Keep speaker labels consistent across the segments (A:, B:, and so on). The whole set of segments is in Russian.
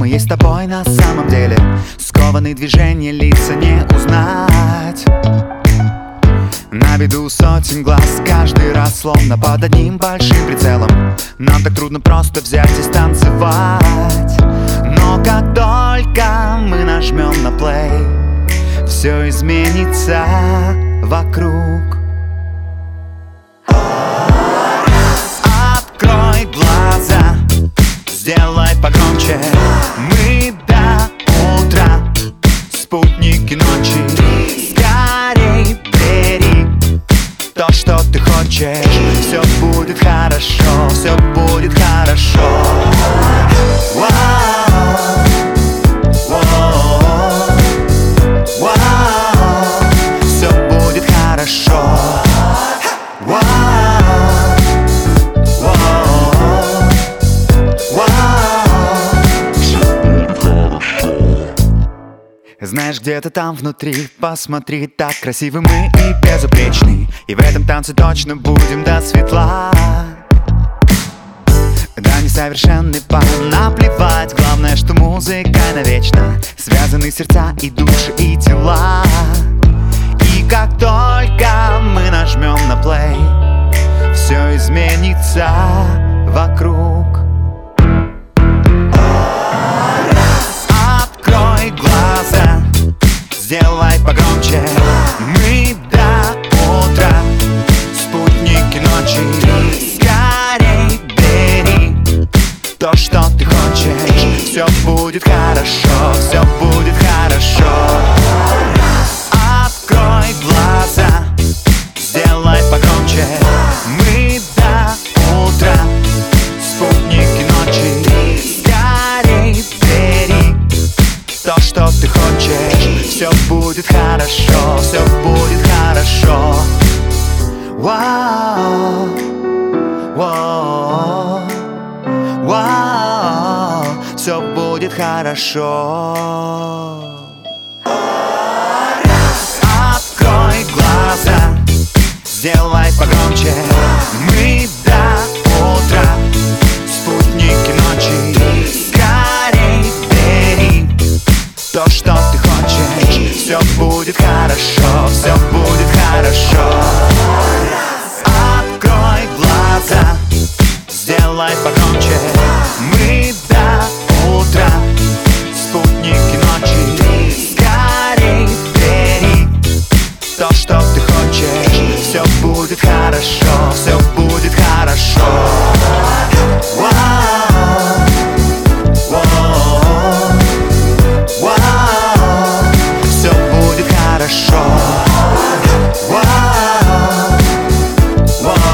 A: мы есть с тобой на самом деле. Скованы движения, лица не узнать. На виду сотен глаз, каждый раз словно под одним большим прицелом. Нам так трудно просто взять и станцевать. Но как только мы нажмем на плей, все изменится вокруг. Открой глаза, сделай погромче. Мы до утра, спутники ночи. Скорей бери то, что ты хочешь. Все будет хорошо, все будет хорошо. Все будет хорошо. Знаешь, где-то там внутри, посмотри, так красивы мы и безупречны. И в этом танце точно будем до светла. Да, несовершенный пан, наплевать. Главное, что музыка навечно. Связаны сердца и души, и тела. И как только мы нажмем на плей, все изменится вокруг. Открой глаза, сделай погромче. Мы до утра, спутники ночи. Скорей бери то, что ты хочешь. Все будет хорошо, все будет хорошо. Открой глаза, сделай погромче. Мы до утра, спутники ночи. Скорей бери то, что ты хочешь. Все будет хорошо, все будет хорошо. Вау, вау, вау, все будет хорошо. Открой глаза, сделай погромче. Мы до утра, спутники ночи. Скорей бери то, что ты хочешь. Все будет хорошо, все будет хорошо. Открой глаза, сделай погромче. Мы до утра, спутники ночи. Скорей бери то, что ты хочешь. Все будет хорошо, все будет хорошо. Все будет хорошо.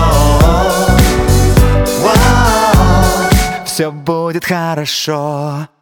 A: Все будет хорошо.